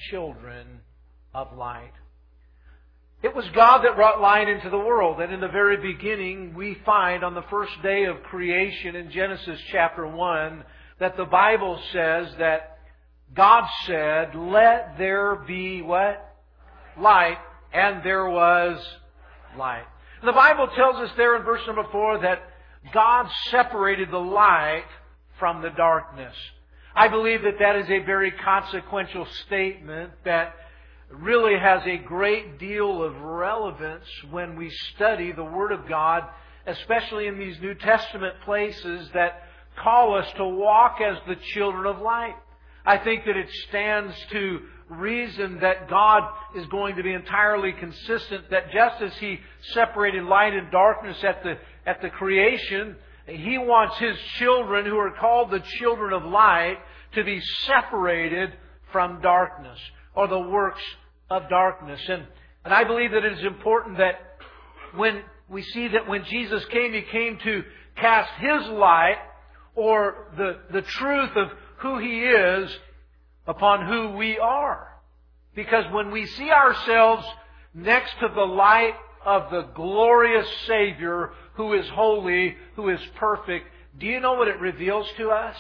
children of light. It was God that brought light into the world. And in the very beginning, we find on the first day of creation in Genesis chapter 1 that the Bible says that God said, "Let there be" what? Light. And there was light. And the Bible tells us there in verse number 4 that God separated the light from the darkness. I believe that that is a very consequential statement that really has a great deal of relevance when we study the Word of God, especially in these New Testament places that call us to walk as the children of light. I think that it stands to reason that God is going to be entirely consistent, that just as He separated light and darkness at the creation, He wants His children, who are called the children of light, to be separated from darkness or the works of darkness. And I believe that it is important that when we see that when Jesus came, He came to cast His light, or the truth of who He is, upon who we are. Because when we see ourselves next to the light of the glorious Savior, who is holy, who is perfect, do you know what it reveals to us?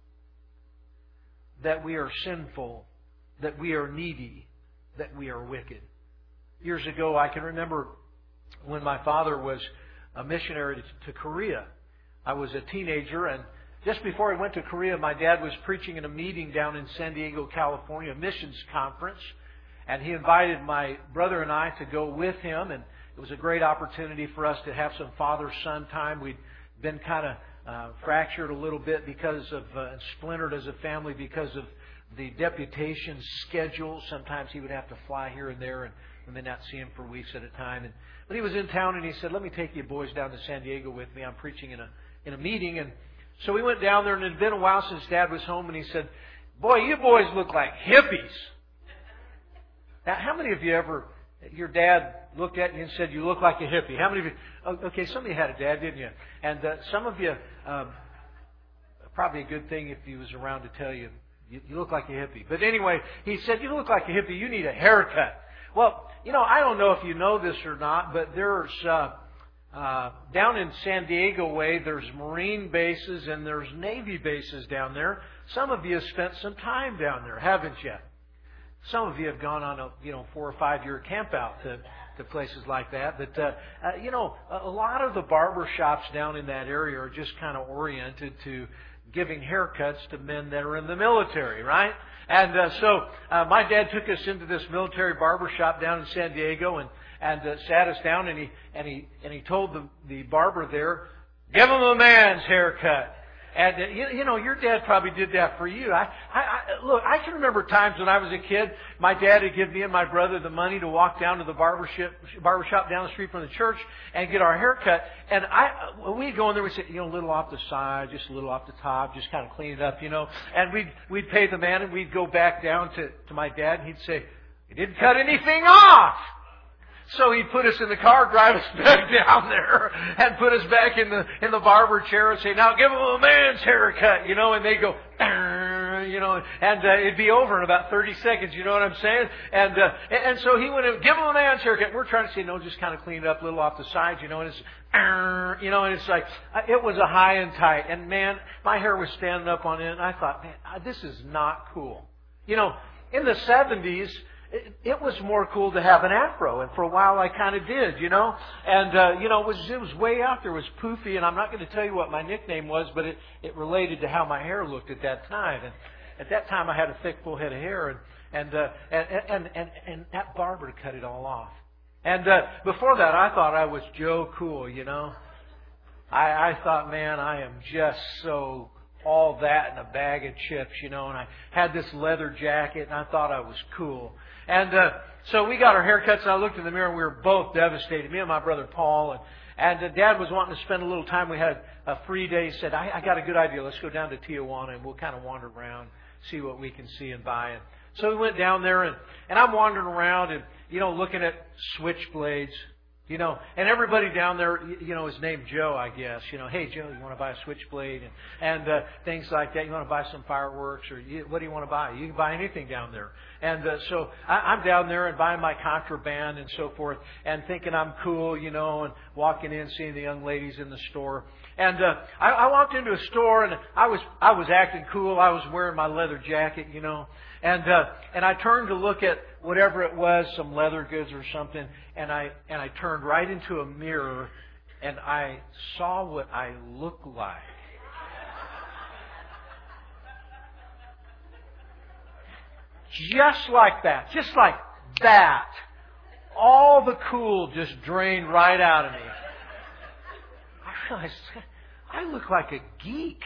That we are sinful, that we are needy, that we are wicked. Years ago, I can remember when my father was a missionary to Korea. I was a teenager, and just before I went to Korea, my dad was preaching in a meeting down in San Diego, California, a missions conference. And he invited my brother and I to go with him. And it was a great opportunity for us to have some father-son time. We'd been kind of fractured a little bit because of, splintered as a family because of the deputation schedule. Sometimes he would have to fly here and there, and we may not see him for weeks at a time. But he was in town, and he said, "Let me take you boys down to San Diego with me. I'm preaching in a meeting." And so we went down there, and it had been a while since Dad was home, and he said, "Boy, you boys look like hippies." Now, how many of you your dad looked at you and said, "You look like a hippie"? How many of you? Okay, some of you had a dad, didn't you? And some of you, probably a good thing if he was around to tell you, you look like a hippie. But anyway, he said, "You look like a hippie. You need a haircut." Well, I don't know if you know this or not, but there's down in San Diego way, there's Marine bases and there's Navy bases down there. Some of you have spent some time down there, haven't you? Some of you have gone on a 4 or 5 year camp out to places like that. But a lot of the barber shops down in that area are just kind of oriented to giving haircuts to men that are in the military, right? And so my dad took us into this military barber shop down in San Diego and sat us down, and he told the barber there, "Give him a man's haircut." And your dad probably did that for you. Look, I can remember times when I was a kid, my dad would give me and my brother the money to walk down to the barber shop down the street from the church and get our hair cut. And we'd go in there, we'd say, a little off the side, just a little off the top, just kind of clean it up, And we'd pay the man, and we'd go back down to my dad, and he'd say, "You didn't cut anything off." So he'd put us in the car, drive us back down there, and put us back in the barber chair and say, "Now give him a man's haircut," and they'd go, and it'd be over in about 30 seconds, you know what I'm saying? And so he went and give him a man's haircut. We're trying to say, "No, just kind of clean it up a little off the sides," and it's, and it's like, it was a high and tight. And man, my hair was standing up on it, and I thought, man, this is not cool. In the 70s, it was more cool to have an afro, and for a while I kind of did, and it was way out there. It was poofy, and I'm not going to tell you what my nickname was, but it related to how my hair looked at that time. And at that time, I had a thick, full head of hair, and that barber cut it all off. And before that, I thought I was Joe Cool, I thought, man, I am just so all that in a bag of chips, and I had this leather jacket, and I thought I was cool. And so we got our haircuts, and I looked in the mirror, and we were both devastated, me and my brother Paul. And Dad was wanting to spend a little time. We had a free day. He said, I got a good idea. Let's go down to Tijuana, and we'll kind of wander around, see what we can see and buy. And so we went down there, and I'm wandering around and, looking at switchblades, You know, and everybody down there, you know, is named Joe, I guess. You know, hey Joe, you want to buy a switchblade and things like that. You want to buy some fireworks, or what do you want to buy? You can buy anything down there. And so I'm down there and buying my contraband and so forth, and thinking I'm cool, you know, and walking in, seeing the young ladies in the store. And I walked into a store, and I was acting cool. I was wearing my leather jacket, you know, and I turned to look at whatever it was, some leather goods or something, and I turned right into a mirror, and I saw what I looked like. Just like that. Just like that. All the cool just drained right out of me. I realized I look like a geek.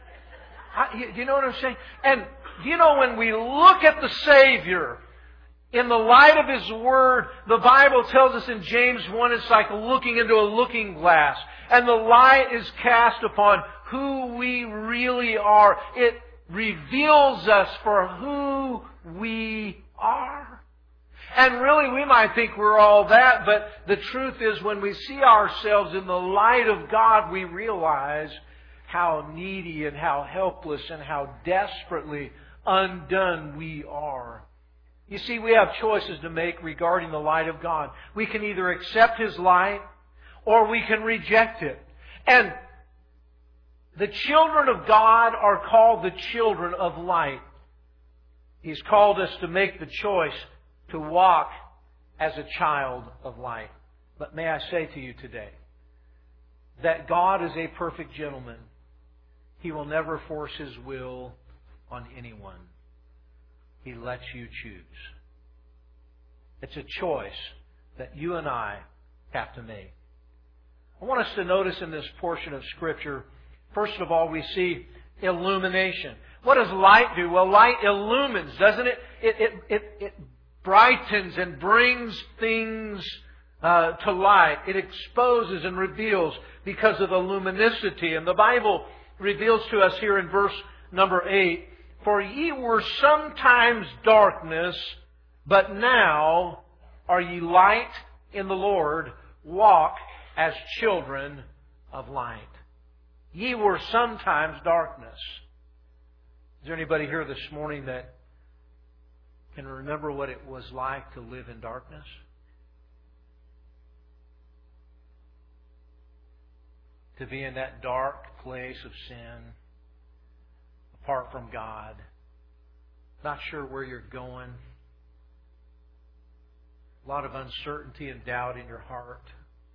You know what I'm saying? And you know, when we look at the Savior in the light of His Word, the Bible tells us in James 1, it's like looking into a looking glass. And the light is cast upon who we really are. It reveals us for who we are. And really, we might think we're all that, but the truth is, when we see ourselves in the light of God, we realize how needy and how helpless and how desperately undone we are. You see, we have choices to make regarding the light of God. We can either accept His light or we can reject it. And the children of God are called the children of light. He's called us to make the choice to walk as a child of light. But may I say to you today that God is a perfect gentleman. He will never force His will on anyone. He lets you choose. It's a choice that you and I have to make. I want us to notice in this portion of Scripture, first of all, we see illumination. What does light do? Well, light illumines, doesn't it? It brightens and brings things to light. It exposes and reveals because of the luminosity. And the Bible reveals to us here in verse number 8, "For ye were sometimes darkness, but now are ye light in the Lord. Walk as children of light." Ye were sometimes darkness. Is there anybody here this morning that can remember what it was like to live in darkness? To be in that dark place of sin, apart from God, not sure where you're going, a lot of uncertainty and doubt in your heart.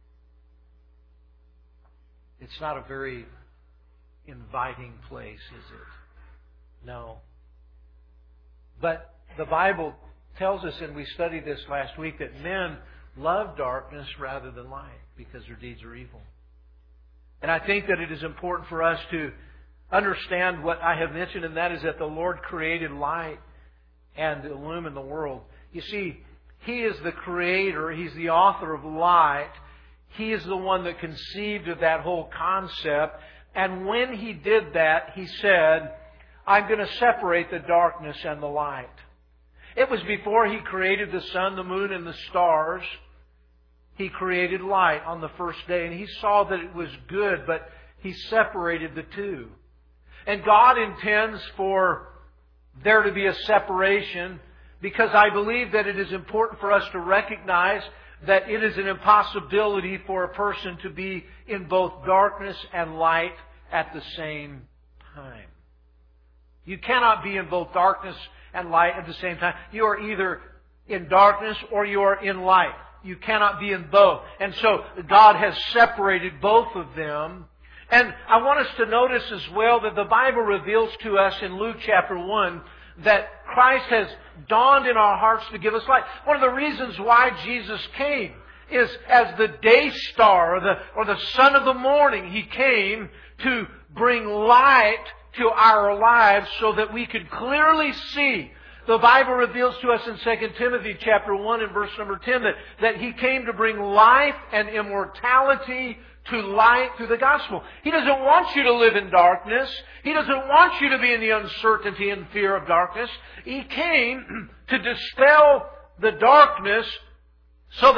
It's not a very inviting place, is it? No. But the Bible tells us, and we studied this last week, that men love darkness rather than light because their deeds are evil. And I think that it is important for us to understand what I have mentioned, and that is that the Lord created light and illumined the world. You see, He is the creator. He's the author of light. He is the one that conceived of that whole concept. And when He did that, He said, "I'm going to separate the darkness and the light." It was before He created the sun, the moon, and the stars. He created light on the first day, and He saw that it was good, but He separated the two. And God intends for there to be a separation, because I believe that it is important for us to recognize that it is an impossibility for a person to be in both darkness and light at the same time. You cannot be in both darkness and light at the same time. You are either in darkness or you are in light. You cannot be in both. And so God has separated both of them. And I want us to notice as well that the Bible reveals to us in Luke chapter 1 that Christ has dawned in our hearts to give us light. One of the reasons why Jesus came is as the day star or the sun of the morning. He came to bring light to our lives so that we could clearly see. The Bible reveals to us in 2 Timothy chapter 1 and verse number 10 that He came to bring life and immortality to light through the gospel. He doesn't want you to live in darkness. He doesn't want you to be in the uncertainty and fear of darkness. He came to dispel the darkness so that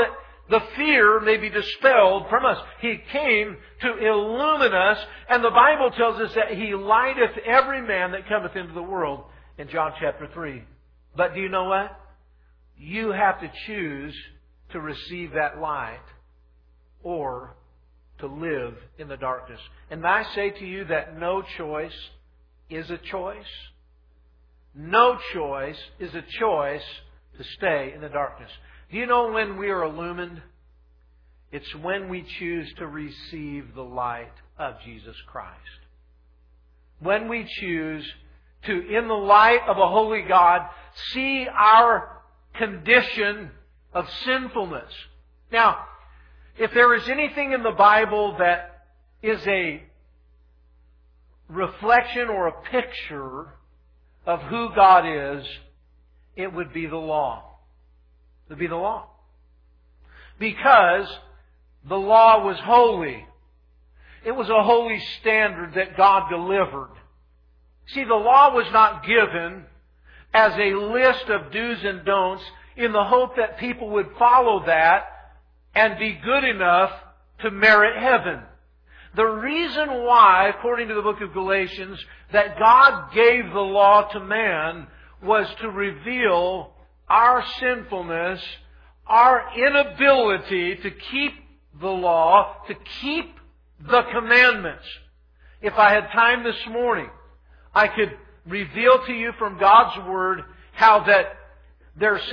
the fear may be dispelled from us. He came to illumine us, and the Bible tells us that He lighteth every man that cometh into the world in John chapter 3. But do you know what? You have to choose to receive that light or to live in the darkness. And I say to you that no choice is a choice. No choice is a choice to stay in the darkness. Do you know when we are illumined? It's when we choose to receive the light of Jesus Christ. When we choose to, in the light of a holy God, see our condition of sinfulness. Now, if there is anything in the Bible that is a reflection or a picture of who God is, it would be the law. It would be the law. Because the law was holy. It was a holy standard that God delivered. See, the law was not given as a list of do's and don'ts in the hope that people would follow that and be good enough to merit heaven. The reason why, according to the book of Galatians, that God gave the law to man was to reveal our sinfulness, our inability to keep the law, to keep the commandments. If I had time this morning, I could reveal to you from God's Word how that there are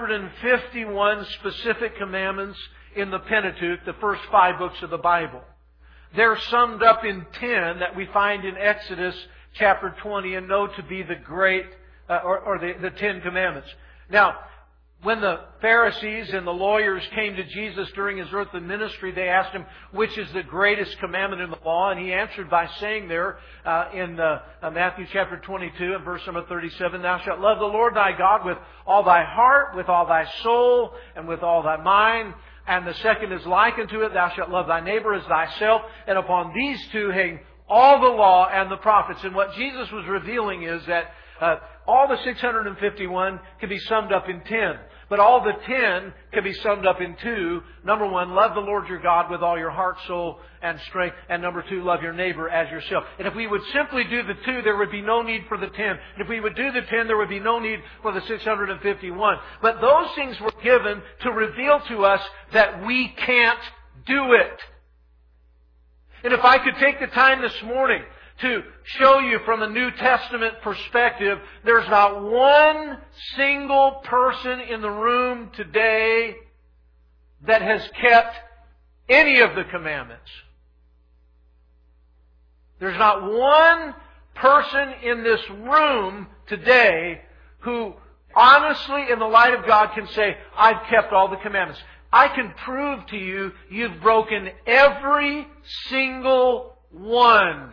651 specific commandments in the Pentateuch, the first 5 books of the Bible. They're summed up in 10 that we find in Exodus chapter 20 and know to be the great, the 10 commandments. Now, when the Pharisees and the lawyers came to Jesus during His earthly ministry, they asked Him, which is the greatest commandment in the law? And He answered by saying there in Matthew chapter 22 and verse number 37, Thou shalt love the Lord thy God with all thy heart, with all thy soul, and with all thy mind. And the second is like unto it, Thou shalt love thy neighbor as thyself. And upon these two hang all the law and the prophets. And what Jesus was revealing is that all the 651 can be summed up in 10. But all the 10 can be summed up in 2. Number 1, love the Lord your God with all your heart, soul, and strength. And number 2, love your neighbor as yourself. And if we would simply do the 2, there would be no need for the 10. And if we would do the 10, there would be no need for the 651. But those things were given to reveal to us that we can't do it. And if I could take the time this morning to show you from a New Testament perspective, there's not one single person in the room today that has kept any of the commandments. There's not one person in this room today who honestly, in the light of God, can say, I've kept all the commandments. I can prove to you, you've broken every single one.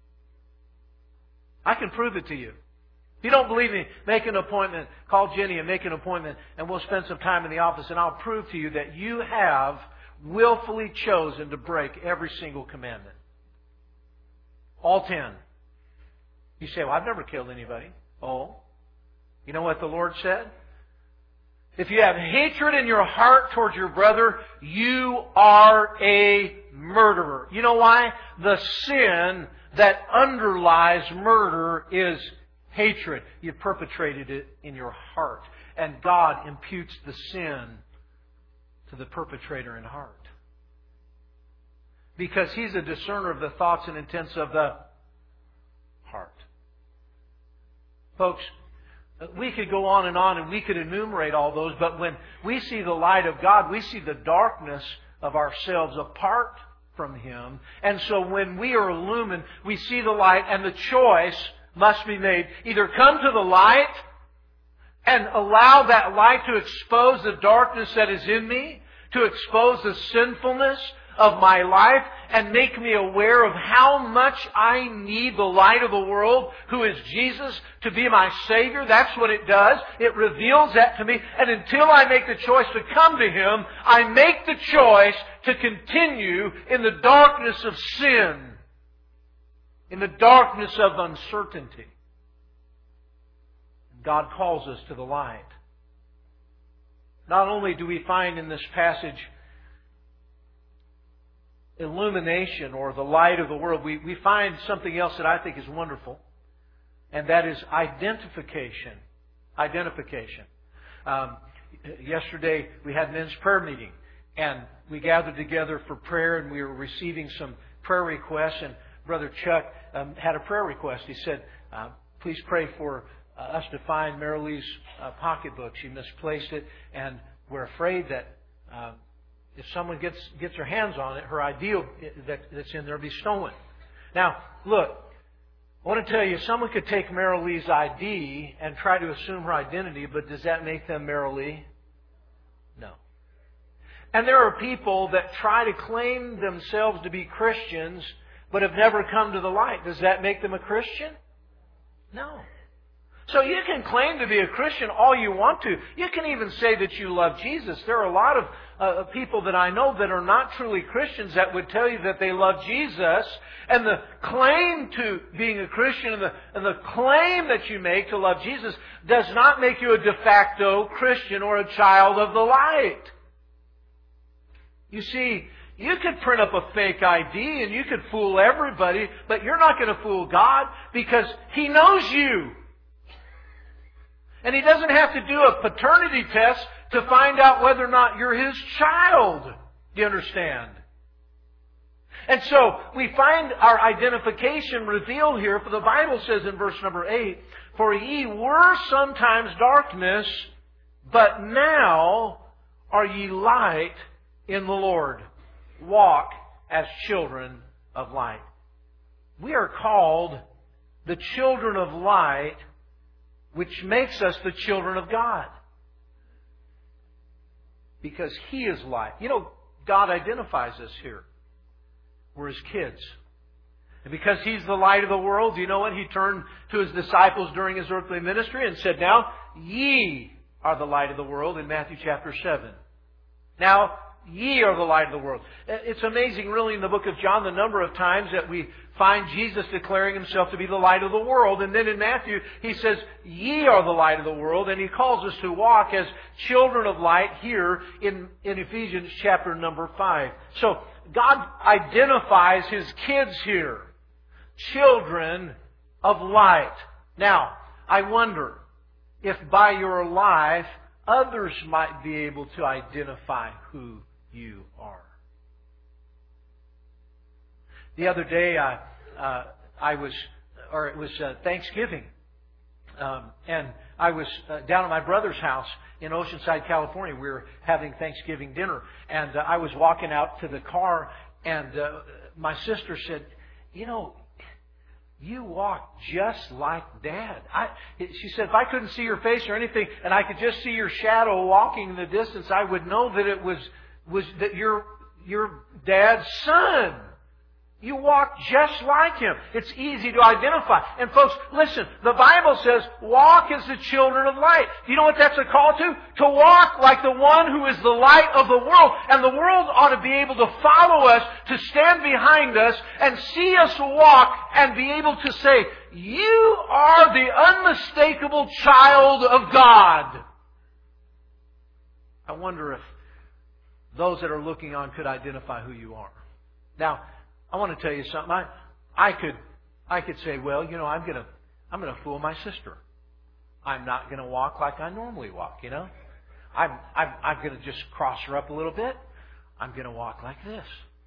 I can prove it to you. If you don't believe me, make an appointment. Call Jenny and make an appointment, and we'll spend some time in the office, and I'll prove to you that you have willfully chosen to break every single commandment. All 10. You say, well, I've never killed anybody. Oh, you know what the Lord said? If you have hatred in your heart towards your brother, you are a murderer. You know why? The sin that underlies murder is hatred. You perpetrated it in your heart. And God imputes the sin to the perpetrator in heart. Because He's a discerner of the thoughts and intents of the heart. Folks, we could go on and we could enumerate all those, but when we see the light of God, we see the darkness of ourselves apart from Him. And so when we are illumined, we see the light, and the choice must be made. Either come to the light and allow that light to expose the darkness that is in me, to expose the sinfulness of my life, and make me aware of how much I need the light of the world, who is Jesus, to be my Savior. That's what it does. It reveals that to me. And until I make the choice to come to Him, I make the choice to continue in the darkness of sin, in the darkness of uncertainty. God calls us to the light. Not only do we find in this passage illumination or the light of the world, we find something else that I think is wonderful, and that is identification. Identification. Yesterday we had men's prayer meeting, and we gathered together for prayer, and we were receiving some prayer requests, and Brother Chuck had a prayer request. He said, please pray for us to find Marilee's pocketbook. She misplaced it, and we're afraid that if someone gets their hands on it, her ID that's in there will be stolen. Now, look, I want to tell you, someone could take Marilee's ID and try to assume her identity, but does that make them Marilee? No. And there are people that try to claim themselves to be Christians, but have never come to the light. Does that make them a Christian? No. So you can claim to be a Christian all you want to. You can even say that you love Jesus. There are a lot of people that I know that are not truly Christians that would tell you that they love Jesus. And the claim to being a Christian and the claim that you make to love Jesus does not make you a de facto Christian or a child of the light. You see, you could print up a fake ID and you could fool everybody, but you're not going to fool God because He knows you. And He doesn't have to do a paternity test to find out whether or not you're His child. Do you understand? And so we find our identification revealed here, for the Bible says in verse number 8, for ye were sometimes darkness, but now are ye light in the Lord. Walk as children of light. We are called the children of light, which makes us the children of God. Because He is light. You know, God identifies us here. We're His kids. And because He's the light of the world, do you know what? He turned to His disciples during His earthly ministry and said, now, ye are the light of the world, in Matthew chapter 7. Now, ye are the light of the world. It's amazing, really, in the book of John, the number of times that we find Jesus declaring Himself to be the light of the world. And then in Matthew, He says, ye are the light of the world. And He calls us to walk as children of light here in Ephesians chapter number 5. So, God identifies His kids here. Children of light. Now, I wonder if by your life, others might be able to identify who you are. The other day, it was Thanksgiving, and I was down at my brother's house in Oceanside, California. We were having Thanksgiving dinner, and I was walking out to the car, and my sister said, you know, you walk just like Dad. She said, if I couldn't see your face or anything, and I could just see your shadow walking in the distance, I would know that it was that you're Dad's son. You walk just like Him. It's easy to identify. And folks, listen, the Bible says, walk as the children of light. Do you know what that's a call to? To walk like the one who is the light of the world. And the world ought to be able to follow us, to stand behind us, and see us walk and be able to say, you are the unmistakable child of God. I wonder if those that are looking on could identify who you are. Now, I want to tell you something. I could say, well, you know, I'm gonna fool my sister. I'm not going to walk like I normally walk. You know, I'm going to just cross her up a little bit. I'm going to walk like this.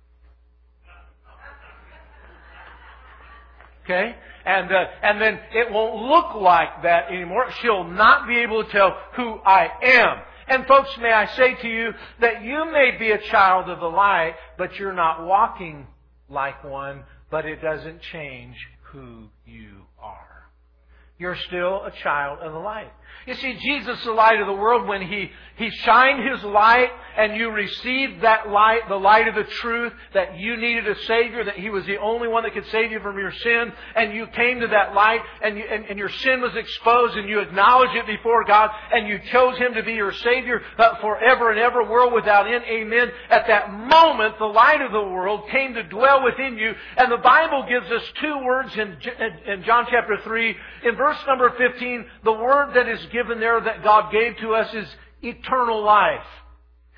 Okay, and then it won't look like that anymore. She'll not be able to tell who I am. And folks, may I say to you that you may be a child of the light, but you're not walking like one, but it doesn't change who you are. You're still a child of the light. You see, Jesus, the light of the world, when He shined His light and you received that light, the light of the truth, that you needed a Savior, that He was the only one that could save you from your sin, and you came to that light and your sin was exposed and you acknowledged it before God and you chose Him to be your Savior forever and ever, world without end, amen. At that moment, the light of the world came to dwell within you, and the Bible gives us two words in John chapter 3. In verse number 15, the word that is given there that God gave to us is eternal life.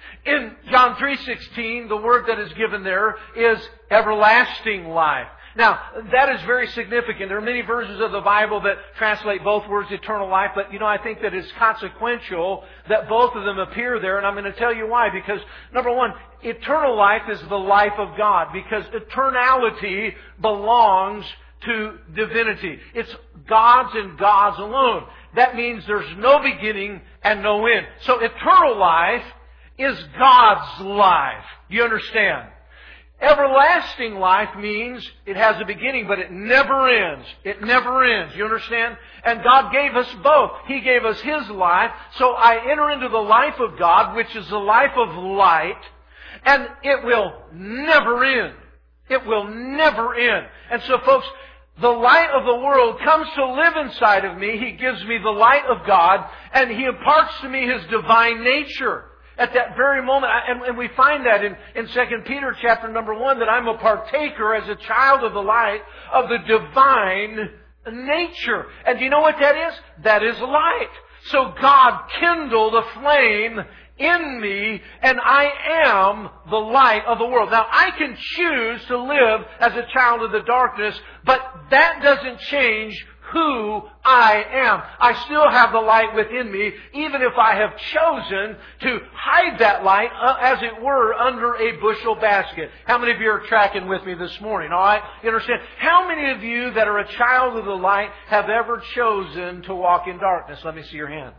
In John 3:16, the word that is given there is everlasting life. Now, that is very significant. There are many versions of the Bible that translate both words eternal life, but I think that it's consequential that both of them appear there, and I'm going to tell you why. Because, number one, eternal life is the life of God, because eternality belongs to divinity. It's God's and God's alone. That means there's no beginning and no end. So eternal life is God's life. Do you understand? Everlasting life means it has a beginning, but it never ends. It never ends. You understand? And God gave us both. He gave us His life. So I enter into the life of God, which is the life of light, and it will never end. It will never end. And so, folks, the light of the world comes to live inside of me. He gives me the light of God, and He imparts to me His divine nature. At that very moment, and we find that in 2 Peter chapter number 1, that I'm a partaker as a child of the light of the divine nature. And do you know what that is? That is light. So God kindled a flame in me, and I am the light of the world. Now, I can choose to live as a child of the darkness, but that doesn't change who I am. I still have the light within me, even if I have chosen to hide that light, as it were, under a bushel basket. How many of you are tracking with me this morning? All right? You understand? How many of you that are a child of the light have ever chosen to walk in darkness? Let me see your hand.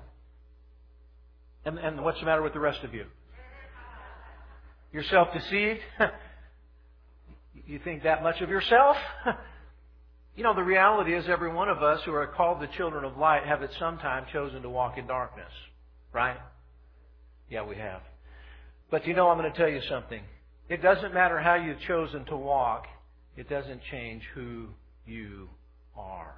And what's the matter with the rest of you? You're self-deceived? You think that much of yourself? The reality is every one of us who are called the children of light have at some time chosen to walk in darkness. Right? Yeah, we have. But I'm going to tell you something. It doesn't matter how you've chosen to walk. It doesn't change who you are.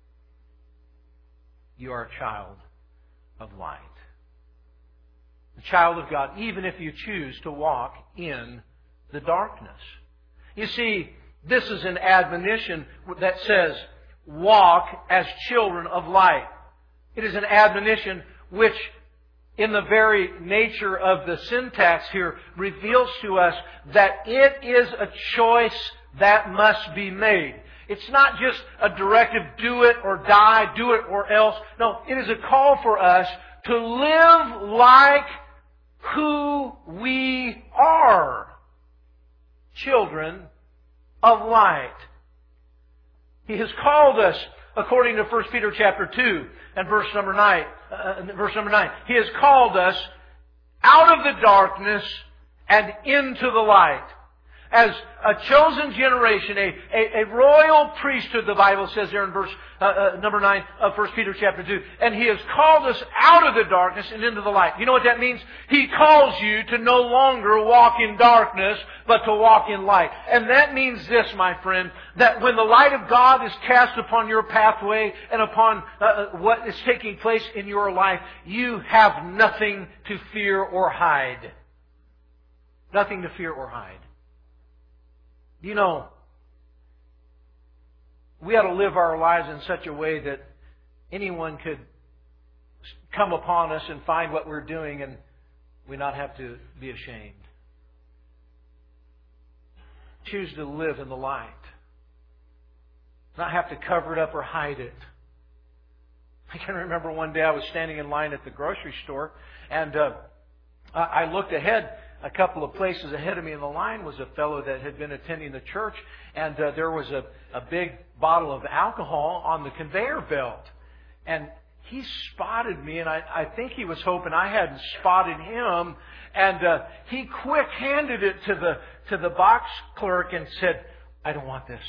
You are a child of light. A child of God, even if you choose to walk in the darkness. You see, this is an admonition that says, walk as children of light. It is an admonition which, in the very nature of the syntax here, reveals to us that it is a choice that must be made. It's not just a directive, do it or die, do it or else. No, it is a call for us to live like who we are. Children of light. He has called us, according to 1 Peter chapter 2 and verse number 9. He has called us out of the darkness and into the light. As a chosen generation, a royal priesthood, the Bible says there in verse number 9 of 1 Peter chapter 2. And He has called us out of the darkness and into the light. You know what that means? He calls you to no longer walk in darkness, but to walk in light. And that means this, my friend, that when the light of God is cast upon your pathway and upon what is taking place in your life, you have nothing to fear or hide. Nothing to fear or hide. We ought to live our lives in such a way that anyone could come upon us and find what we're doing and we not have to be ashamed. Choose to live in the light. Not have to cover it up or hide it. I can remember one day I was standing in line at the grocery store, and I looked ahead. A couple of places ahead of me in the line was a fellow that had been attending the church, and there was a big bottle of alcohol on the conveyor belt. And he spotted me, and I think he was hoping I hadn't spotted him. And he quick-handed it to the box clerk and said, "I don't want this."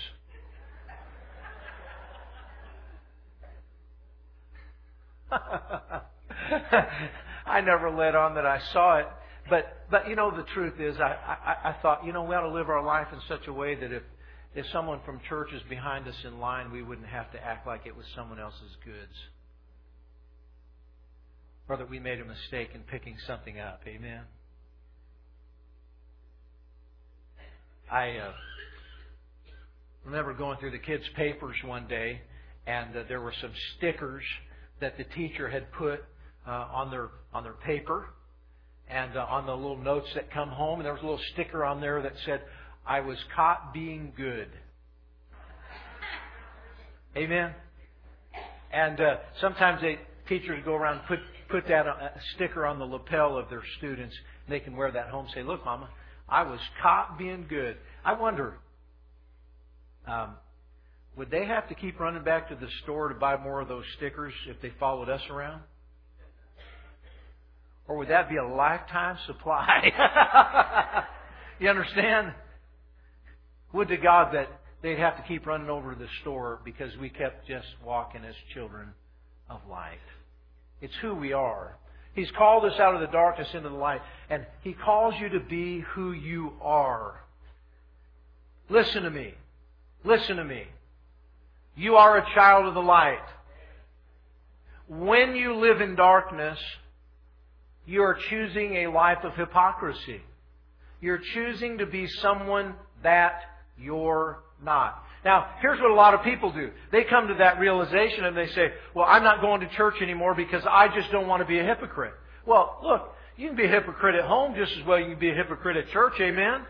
I never let on that I saw it. But the truth is, I thought, we ought to live our life in such a way that if someone from church is behind us in line, we wouldn't have to act like it was someone else's goods. Or that we made a mistake in picking something up. Amen? I remember going through the kids' papers one day, and there were some stickers that the teacher had put on their paper. And on the little notes that come home, and there was a little sticker on there that said, "I was caught being good." Amen? And sometimes teachers go around and put that a sticker on the lapel of their students. And they can wear that home and say, "Look, Mama, I was caught being good." I wonder, would they have to keep running back to the store to buy more of those stickers if they followed us around? Or would that be a lifetime supply? You understand? Would to God that they'd have to keep running over to the store because we kept just walking as children of light. It's who we are. He's called us out of the darkness into the light. And He calls you to be who you are. Listen to me. Listen to me. You are a child of the light. When you live in darkness, you are choosing a life of hypocrisy. You're choosing to be someone that you're not. Now, here's what a lot of people do. They come to that realization and they say, "Well, I'm not going to church anymore because I just don't want to be a hypocrite." Well, look, you can be a hypocrite at home just as well as you can be a hypocrite at church. Amen?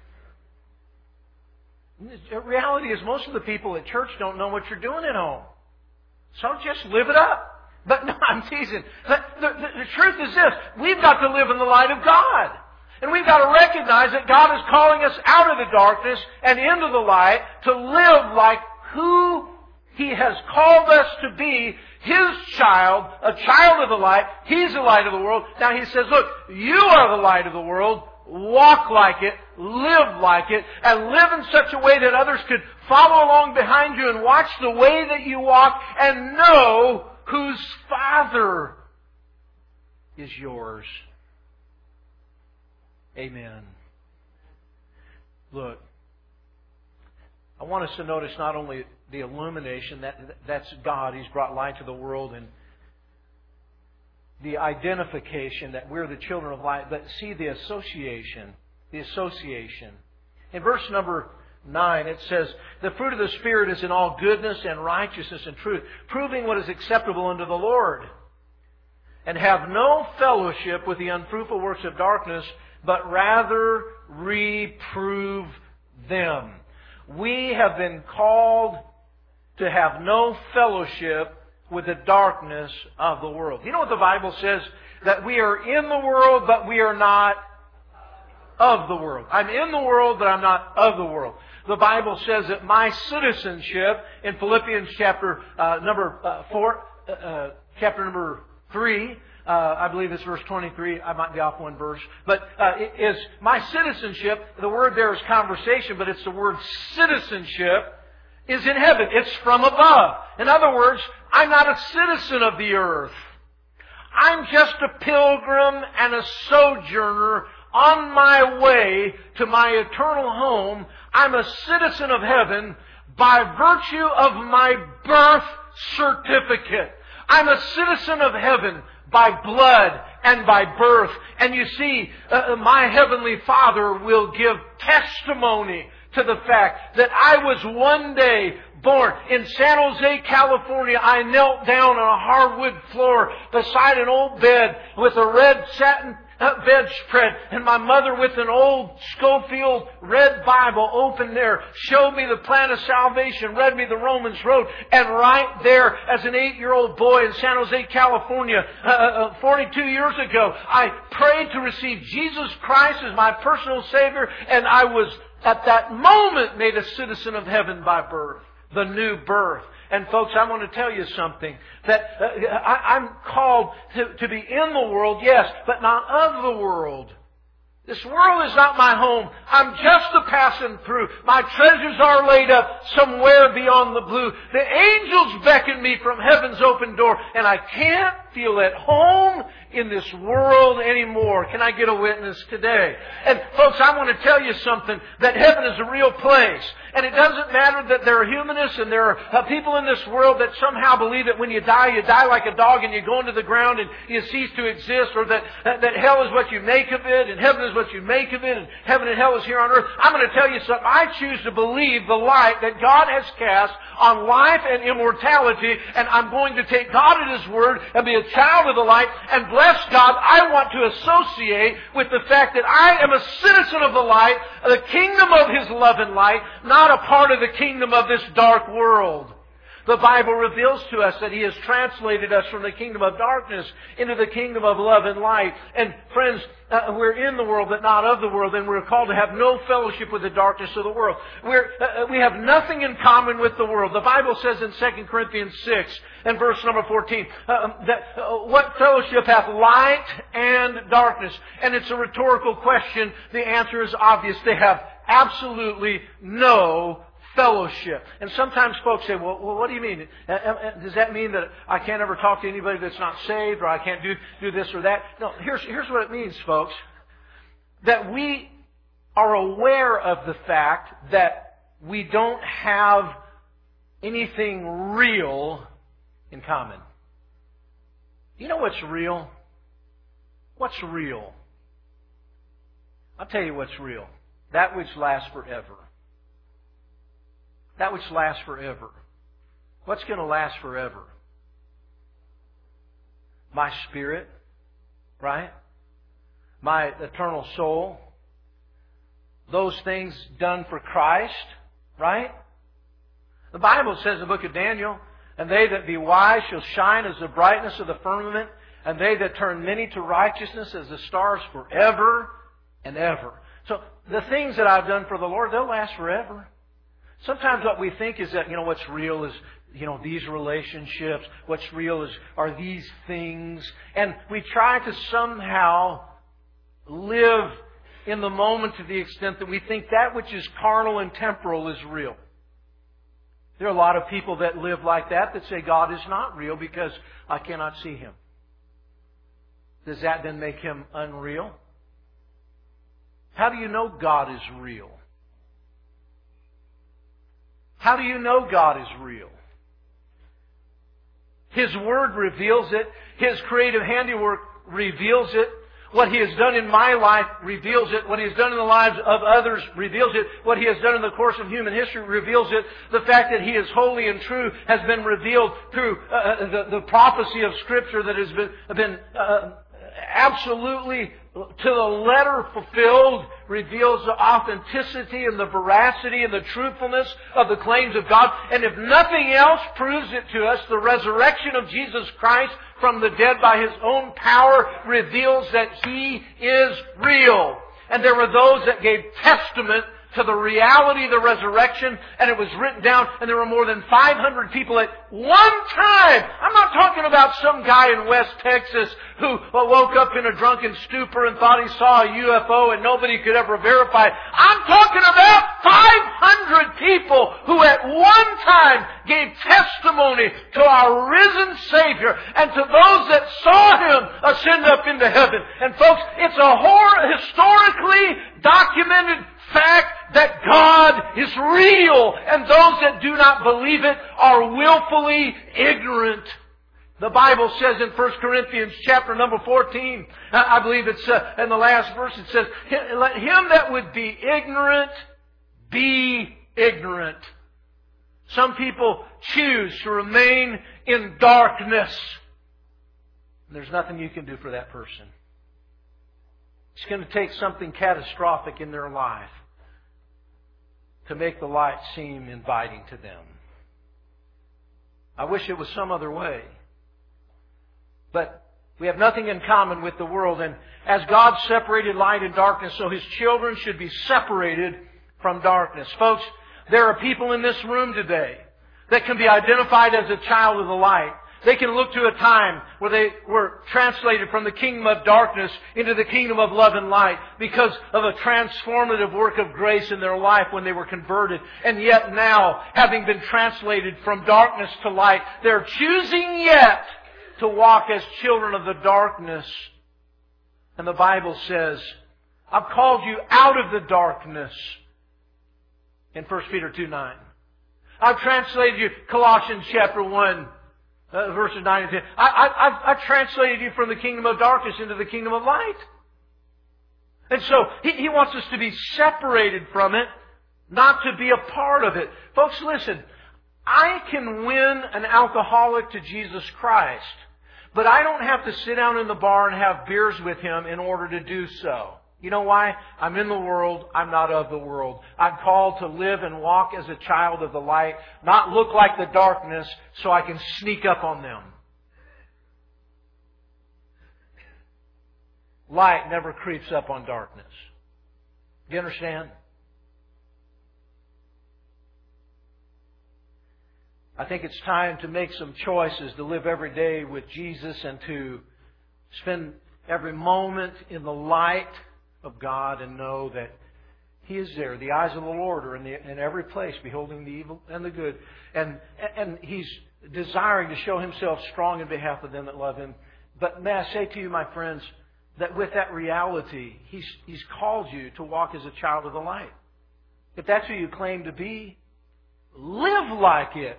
The reality is most of the people at church don't know what you're doing at home. So just live it up. But no, I'm teasing. The truth is this. We've got to live in the light of God. And we've got to recognize that God is calling us out of the darkness and into the light to live like who He has called us to be, His child, a child of the light. He's the light of the world. Now He says, look, you are the light of the world. Walk like it, live like it, and live in such a way that others could follow along behind you and watch the way that you walk and know whose Father is yours. Amen. Look, I want us to notice not only the illumination, that's God, He's brought light to the world, and the identification that we're the children of light, but see the association. The association. In verse number 9 it says, "The fruit of the Spirit is in all goodness and righteousness and truth, proving what is acceptable unto the Lord. And have no fellowship with the unfruitful works of darkness, but rather reprove them." We have been called to have no fellowship with the darkness of the world. You know what the Bible says? That we are in the world, but we are not of the world. I'm in the world, but I'm not of the world. The Bible says that my citizenship in Philippians chapter number 3, I believe it's verse 23. I might be off one verse. But it is my citizenship. The word there is conversation, but it's the word citizenship is in heaven. It's from above. In other words, I'm not a citizen of the earth. I'm just a pilgrim and a sojourner on my way to my eternal home. I'm a citizen of heaven by virtue of my birth certificate. I'm a citizen of heaven by blood and by birth. And you see, my Heavenly Father will give testimony to the fact that I was one day born in San Jose, California. I knelt down on a hardwood floor beside an old bed with a red satin bedspread, and my mother with an old Schofield red Bible open there showed me the plan of salvation, read me the Romans Road, and right there as an 8-year-old boy in San Jose, California, 42 years ago, I prayed to receive Jesus Christ as my personal Savior, and I was at that moment made a citizen of heaven by birth, the new birth. And folks, I want to tell you something, that I'm called to be in the world, yes, but not of the world. This world is not my home. I'm just a passing through. My treasures are laid up somewhere beyond the blue. The angels beckon me from heaven's open door, and I can't feel at home in this world anymore. Can I get a witness today? And folks, I want to tell you something, that heaven is a real place. And it doesn't matter that there are humanists and there are people in this world that somehow believe that when you die like a dog and you go into the ground and you cease to exist, or that hell is what you make of it and heaven is what you make of it and heaven and hell is here on earth. I'm going to tell you something. I choose to believe the light that God has cast on life and immortality, and I'm going to take God at His word and be a child of the light and bless God, I want to associate with the fact that I am a citizen of the light, the kingdom of His love and light, not a part of the kingdom of this dark world. The Bible reveals to us that He has translated us from the kingdom of darkness into the kingdom of love and light. And friends, we're in the world but not of the world, and we're called to have no fellowship with the darkness of the world. We have nothing in common with the world. The Bible says in 2 Corinthians 6 and verse number 14, what fellowship hath light and darkness? And it's a rhetorical question. The answer is obvious. They have absolutely no fellowship. And sometimes folks say, well, what do you mean? Does that mean that I can't ever talk to anybody that's not saved, or I can't do this or that? No, here's what it means, folks. That we are aware of the fact that we don't have anything real in common. You know what's real? What's real? I'll tell you what's real. That which lasts forever. That which lasts forever. What's going to last forever? My spirit, right? My eternal soul. Those things done for Christ, right? The Bible says in the book of Daniel, and they that be wise shall shine as the brightness of the firmament, and they that turn many to righteousness as the stars forever and ever. So the things that I've done for the Lord, they'll last forever. Sometimes what we think is that, what's real is, these relationships. What's real are these things. And we try to somehow live in the moment to the extent that we think that which is carnal and temporal is real. There are a lot of people that live like that say God is not real because I cannot see Him. Does that then make Him unreal? How do you know God is real? How do you know God is real? His Word reveals it. His creative handiwork reveals it. What He has done in my life reveals it. What He has done in the lives of others reveals it. What He has done in the course of human history reveals it. The fact that He is holy and true has been revealed through the prophecy of Scripture that has been absolutely to the letter fulfilled, reveals the authenticity and the veracity and the truthfulness of the claims of God. And if nothing else proves it to us, the resurrection of Jesus Christ from the dead by His own power reveals that He is real. And there were those that gave testament to the reality of the resurrection, and it was written down, and there were more than 500 people at one time. I'm not talking about some guy in West Texas who woke up in a drunken stupor and thought he saw a UFO and nobody could ever verify it. I'm talking about 500 people who at one time gave testimony to our risen Savior and to those that saw Him ascend up into heaven. And folks, it's a historically documented fact that God is real, and those that do not believe it are willfully ignorant. The Bible says in 1 Corinthians chapter number 14, I believe it's in the last verse, it says, let him that would be ignorant be ignorant. Some people choose to remain in darkness. There's nothing you can do for that person. It's going to take something catastrophic in their life to make the light seem inviting to them. I wish it was some other way. But we have nothing in common with the world. And as God separated light and darkness, so His children should be separated from darkness. Folks, there are people in this room today that can be identified as a child of the light. They can look to a time where they were translated from the kingdom of darkness into the kingdom of love and light because of a transformative work of grace in their life when they were converted. And yet now, having been translated from darkness to light, they're choosing yet to walk as children of the darkness. And the Bible says, I've called you out of the darkness in 1 Peter 2:9. I've translated you, Colossians chapter 1. Verses 9 and 10. I've translated you from the kingdom of darkness into the kingdom of light. And so, He wants us to be separated from it, not to be a part of it. Folks, listen. I can win an alcoholic to Jesus Christ, but I don't have to sit down in the bar and have beers with him in order to do so. You know why? I'm in the world. I'm not of the world. I'm called to live and walk as a child of the light, not look like the darkness so I can sneak up on them. Light never creeps up on darkness. Do you understand? I think it's time to make some choices to live every day with Jesus and to spend every moment in the light of God and know that He is there. The eyes of the Lord are in every place, beholding the evil and the good. And He's desiring to show Himself strong in behalf of them that love Him. But may I say to you, my friends, that with that reality, He's called you to walk as a child of the light. If that's who you claim to be, live like it.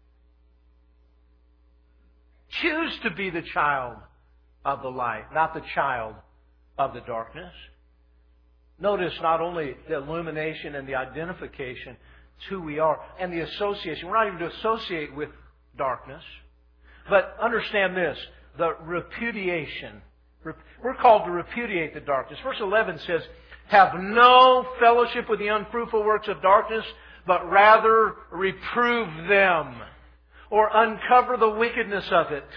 Choose to be the child of the light, not the child of the darkness. Notice not only the illumination and the identification, it's who we are, and the association. We're not even to associate with darkness. But understand this, the repudiation. We're called to repudiate the darkness. Verse 11 says, have no fellowship with the unfruitful works of darkness, but rather reprove them, or uncover the wickedness of it.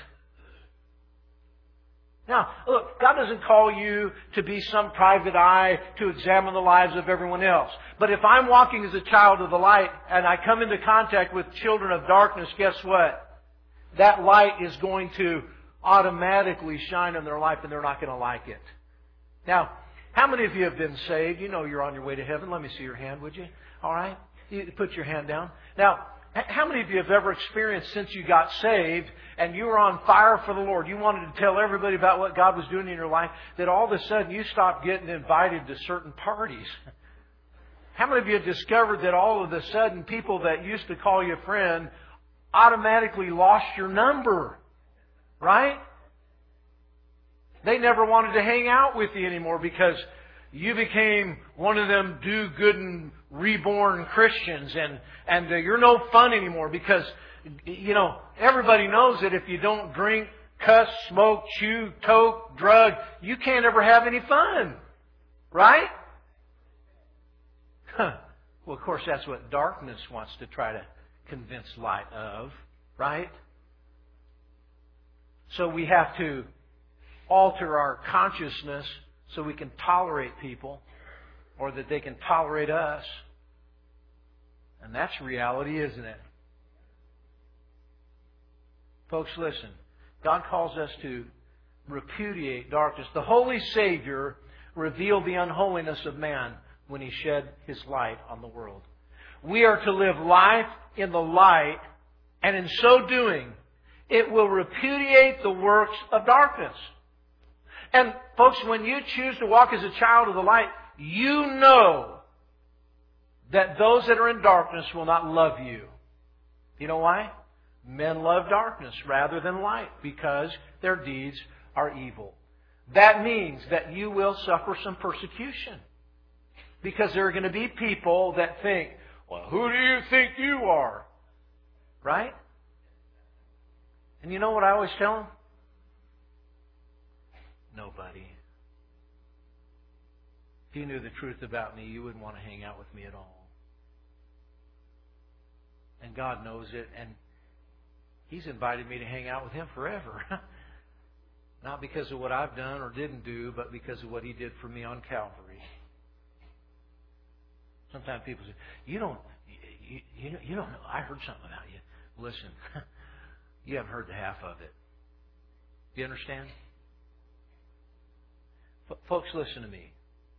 Now, look, God doesn't call you to be some private eye to examine the lives of everyone else. But if I'm walking as a child of the light and I come into contact with children of darkness, guess what? That light is going to automatically shine in their life and they're not going to like it. Now, how many of you have been saved? You know you're on your way to heaven. Let me see your hand, would you? All right? You put your hand down. Now, how many of you have ever experienced since you got saved and you were on fire for the Lord, you wanted to tell everybody about what God was doing in your life, that all of a sudden you stopped getting invited to certain parties? How many of you have discovered that all of a sudden people that used to call you a friend automatically lost your number? Right? They never wanted to hang out with you anymore because you became one of them do-good reborn Christians, and you're no fun anymore because, you know, everybody knows that if you don't drink, cuss, smoke, chew, toke, drug, you can't ever have any fun. Right? Well, of course, that's what darkness wants to try to convince light of. Right? So we have to alter our consciousness so we can tolerate people or that they can tolerate us. And that's reality, isn't it? Folks, listen. God calls us to repudiate darkness. The Holy Savior revealed the unholiness of man when He shed His light on the world. We are to live life in the light, and in so doing, it will repudiate the works of darkness. And folks, when you choose to walk as a child of the light, you know that those that are in darkness will not love you. You know why? Men love darkness rather than light because their deeds are evil. That means that you will suffer some persecution. Because there are going to be people that think, well, who do you think you are? Right? And you know what I always tell them? Nobody. If you knew the truth about me, you wouldn't want to hang out with me at all. And God knows it, and He's invited me to hang out with Him forever. Not because of what I've done or didn't do, but because of what He did for me on Calvary. Sometimes people say, you don't know. I heard something about you. Listen, you haven't heard the half of it. Do you understand? Folks, listen to me.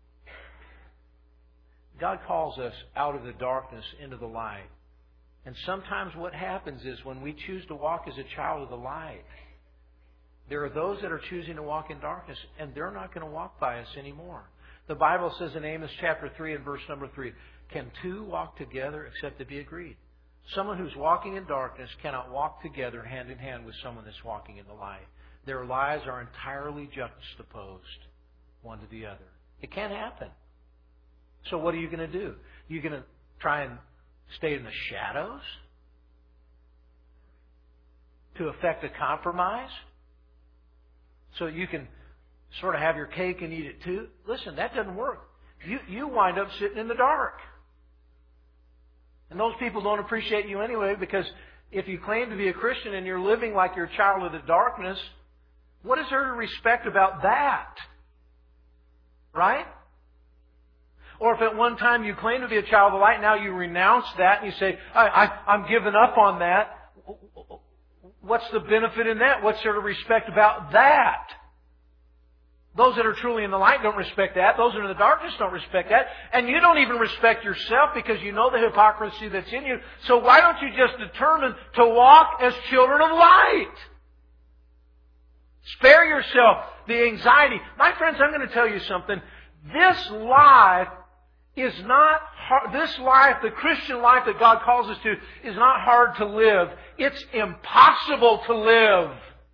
God calls us out of the darkness into the light. And sometimes what happens is when we choose to walk as a child of the light, there are those that are choosing to walk in darkness, and they're not going to walk by us anymore. The Bible says in Amos chapter 3 and verse number 3, can two walk together except they be agreed? Someone who's walking in darkness cannot walk together hand in hand with someone that's walking in the light. Their lives are entirely juxtaposed, one to the other. It can't happen. So what are you going to do? You're going to try and stay in the shadows? to effect a compromise so you can sort of have your cake and eat it too. Listen, that doesn't work. You wind up sitting in the dark. And those people don't appreciate you anyway, because if you claim to be a Christian and you're living like you're a child of the darkness, what is there to respect about that? Right? Or if at one time you claim to be a child of the light, now you renounce that and you say, I'm giving up on that. What's the benefit in that? What's there to respect about that? Those that are truly in the light don't respect that. Those that are in the darkness don't respect that. And you don't even respect yourself because you know the hypocrisy that's in you. So why don't you just determine to walk as children of light? Spare yourself the anxiety. My friends, I'm going to tell you something. This life is not hard. This life, the Christian life that God calls us to, is not hard to live. It's impossible to live.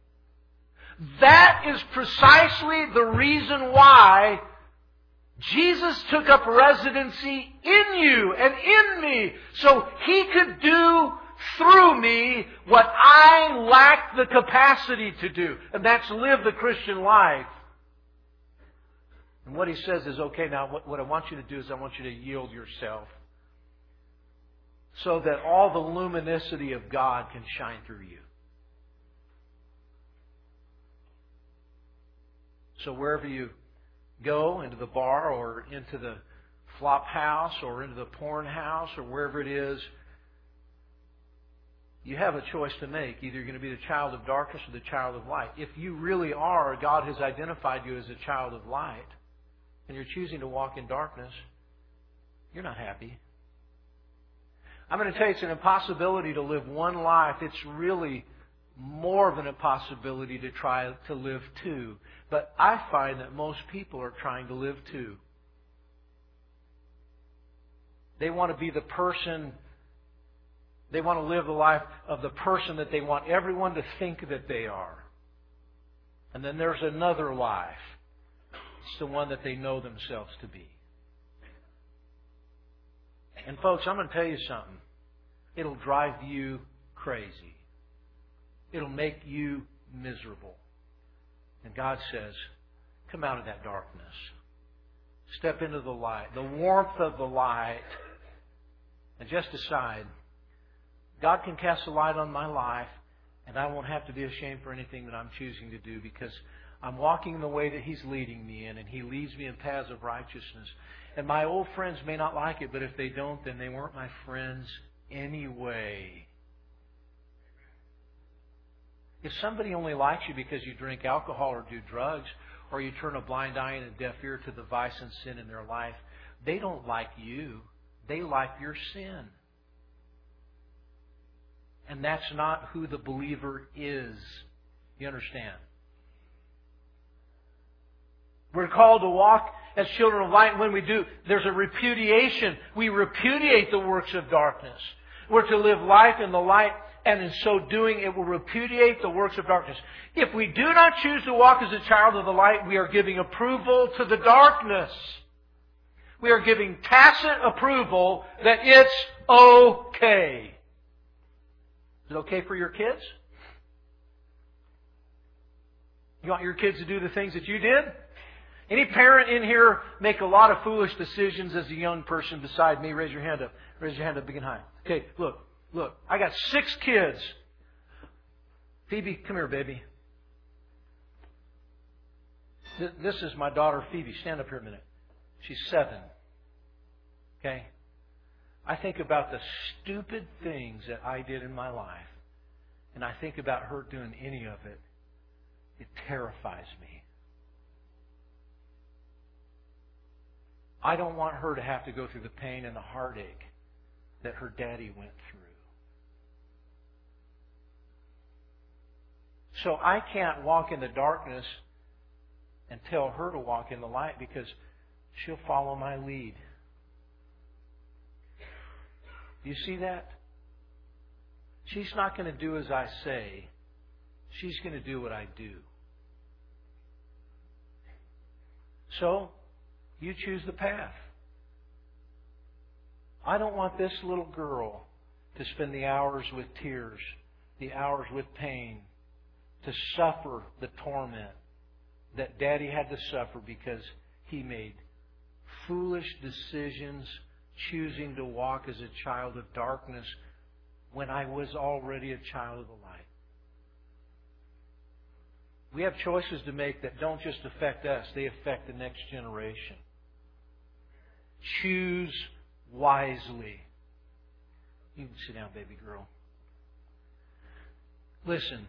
That is precisely the reason why Jesus took up residency in you and in me, so He could do through me what I lack the capacity to do, and that's live the Christian life. And what He says is, okay, now what I want you to do is I want you to yield yourself so that all the luminosity of God can shine through you. So wherever you go, into the bar or into the flop house or into the porn house or wherever it is, you have a choice to make. Either you're going to be the child of darkness or the child of light. If you really are, God has identified you as a child of light, and you're choosing to walk in darkness, you're not happy. I'm going to tell you, it's an impossibility to live one life. It's really more of an impossibility to try to live two. But I find that most people are trying to live two. They want to be the person, they want to live the life of the person that they want everyone to think that they are. And then there's another life. It's the one that they know themselves to be. And folks, I'm going to tell you something. It'll drive you crazy. It'll make you miserable. And God says, come out of that darkness. Step into the light, the warmth of the light, and just decide, God can cast a light on my life, and I won't have to be ashamed for anything that I'm choosing to do, because I'm walking in the way that He's leading me in, and He leads me in paths of righteousness. And my old friends may not like it, but if they don't, then they weren't my friends anyway. If somebody only likes you because you drink alcohol or do drugs, or you turn a blind eye and a deaf ear to the vice and sin in their life, they don't like you. They like your sin. And that's not who the believer is. You understand? We're called to walk as children of light. And when we do, there's a repudiation. We repudiate the works of darkness. We're to live life in the light, and in so doing, it will repudiate the works of darkness. If we do not choose to walk as a child of the light, we are giving approval to the darkness. We are giving tacit approval that it's okay. Is it okay for your kids? You want your kids to do the things that you did? Any parent in here make a lot of foolish decisions as a young person beside me? Raise your hand up. Raise your hand up big and high. Okay, look. I got 6 kids. Phoebe, come here, baby. This is my daughter, Phoebe. Stand up here a minute. She's 7. Okay? I think about the stupid things that I did in my life, and I think about her doing any of it. It terrifies me. I don't want her to have to go through the pain and the heartache that her daddy went through. So I can't walk in the darkness and tell her to walk in the light, because she'll follow my lead. Do you see that? She's not going to do as I say. She's going to do what I do. So, you choose the path. I don't want this little girl to spend the hours with tears the hours with pain, to suffer the torment that Daddy had to suffer because he made foolish decisions, choosing to walk as a child of darkness when I was already a child of the light. We have choices to make that don't just affect us, they affect the next generation. Choose wisely. You can sit down, baby girl. Listen.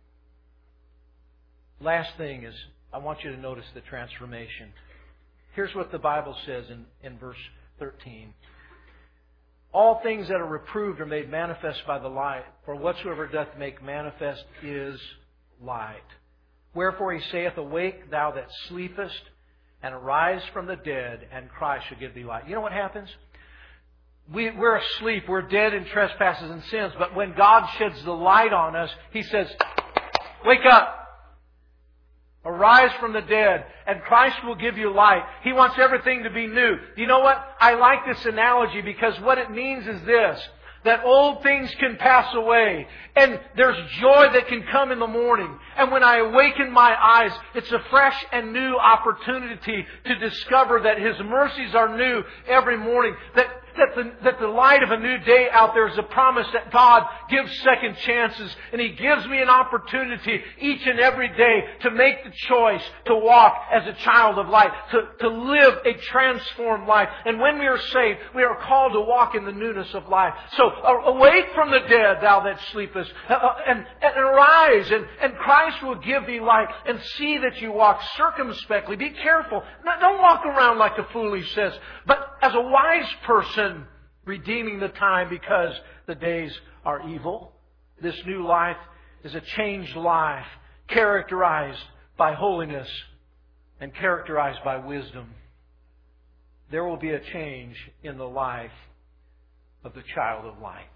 Last thing is, I want you to notice the transformation. Here's what the Bible says in verse 13. All things that are reproved are made manifest by the light, for whatsoever doth make manifest is light. Wherefore he saith, Awake, thou that sleepest, and arise from the dead, and Christ shall give thee light. You know what happens? We're asleep, we're dead in trespasses and sins, but when God sheds the light on us, He says, Wake up! Arise from the dead, and Christ will give you light. He wants everything to be new. You know what? I like this analogy because what it means is this, that old things can pass away, and there's joy that can come in the morning. And when I awaken my eyes, it's a fresh and new opportunity to discover that His mercies are new every morning. That the light of a new day out there is a promise that God gives second chances. And He gives me an opportunity each and every day to make the choice to walk as a child of light, to live a transformed life. And when we are saved, we are called to walk in the newness of life. So awake from the dead, thou that sleepest, and arise, and Christ will give thee light. And see that you walk circumspectly. Be careful. Don't walk around like a fool, he says, but as a wise person, redeeming the time because the days are evil. This new life is a changed life, characterized by holiness and characterized by wisdom. There will be a change in the life of the child of light.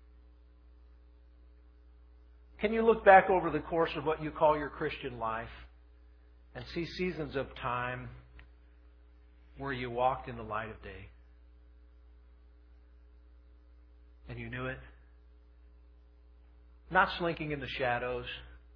Can you look back over the course of what you call your Christian life and see seasons of time where you walked in the light of day? And you knew it? Not slinking in the shadows.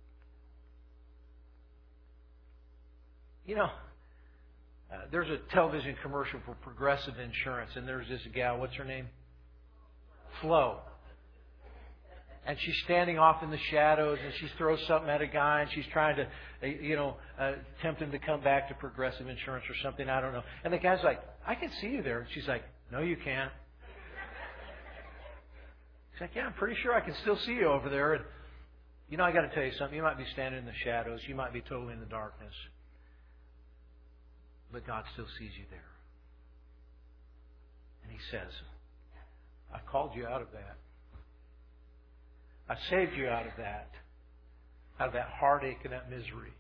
You know, there's a television commercial for Progressive Insurance, and there's this gal, what's her name? Flo. And she's standing off in the shadows, and she throws something at a guy, and she's trying to, tempt him to come back to Progressive Insurance or something, I don't know. And the guy's like, I can see you there. And she's like, no, you can't. He's like, yeah, I'm pretty sure I can still see you over there. And, I got to tell you something. You might be standing in the shadows. You might be totally in the darkness. But God still sees you there. And He says, I've called you out of that. I saved you out of that heartache and that misery.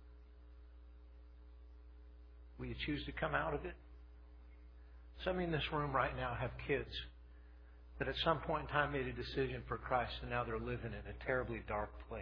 Will you choose to come out of it? Some in this room right now have kids that at some point in time made a decision for Christ, and now they're living in a terribly dark place.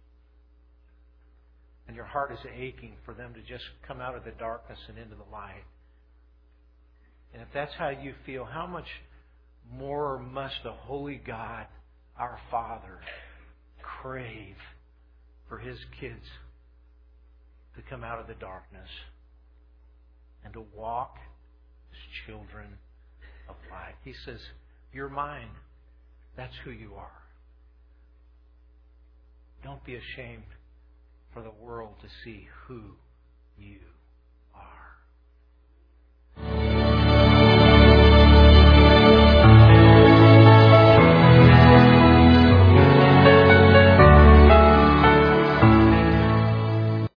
And your heart is aching for them to just come out of the darkness and into the light. And if that's how you feel, how much more must a holy God, our Father, crave for His kids to come out of the darkness and to walk as children of light. He says, you're mine. That's who you are. Don't be ashamed for the world to see who you